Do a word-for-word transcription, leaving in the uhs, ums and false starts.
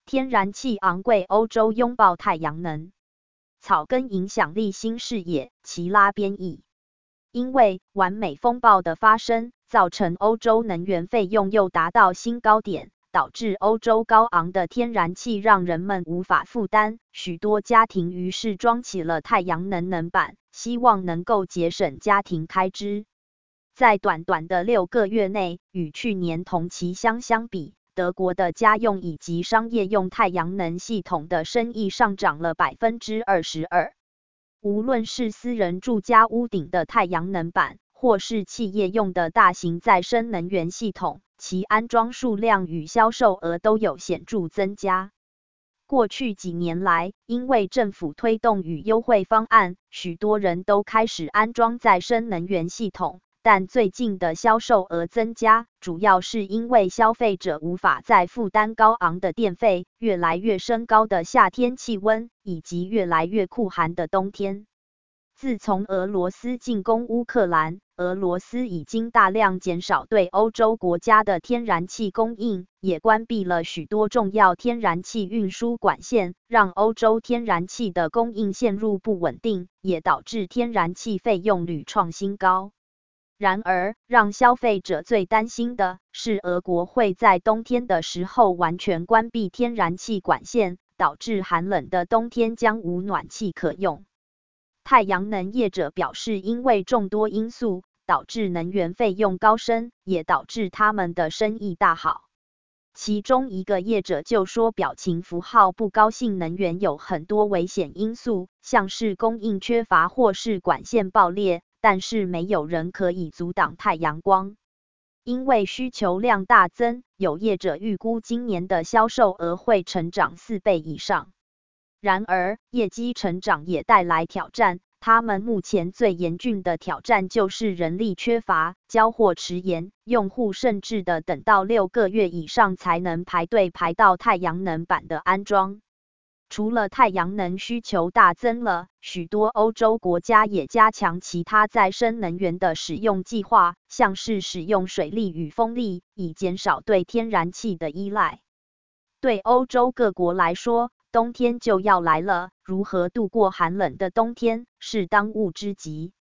天然气昂贵，欧洲拥抱太阳能。草根影响力新视野，齐拉编译。因为完美风暴的发生，造成欧洲能源费用又达到新高点，导致欧洲高昂的天然气让人们无法负担，许多家庭于是装起了太阳能能板，希望能够节省家庭开支。在短短的六个月内，与去年同期相相比，德国的家用以及商业用太阳能系统的生意上涨了 百分之二十二。无论是私人住家屋顶的太阳能板，或是企业用的大型再生能源系统，其安装数量与销售额都有显著增加。过去几年来，因为政府推动与优惠方案，许多人都开始安装再生能源系统，但最近的销售额增加，主要是因为消费者无法再负担高昂的电费、越来越升高的夏天气温，以及越来越酷寒的冬天。自从俄罗斯进攻乌克兰，俄罗斯已经大量减少对欧洲国家的天然气供应，也关闭了许多重要天然气运输管线，让欧洲天然气的供应陷入不稳定，也导致天然气费用屡创新高。然而，让消费者最担心的是，俄国会在冬天的时候完全关闭天然气管线，导致寒冷的冬天将无暖气可用。太阳能业者表示，因为众多因素导致能源费用高升，也导致他们的生意大好。其中一个业者就说，表情符号不高兴能源有很多危险因素，像是供应缺乏或是管线爆裂，但是没有人可以阻挡太阳光。因为需求量大增，有业者预估今年的销售额会成长四倍以上。然而，业绩成长也带来挑战，他们目前最严峻的挑战就是人力缺乏、交货迟延，用户甚至的等到六个月以上才能排队排到太阳能板的安装。除了太阳能需求大增了，许多欧洲国家也加强其他再生能源的使用计划，像是使用水力与风力，以减少对天然气的依赖。对欧洲各国来说，冬天就要来了，如何度过寒冷的冬天是当务之急。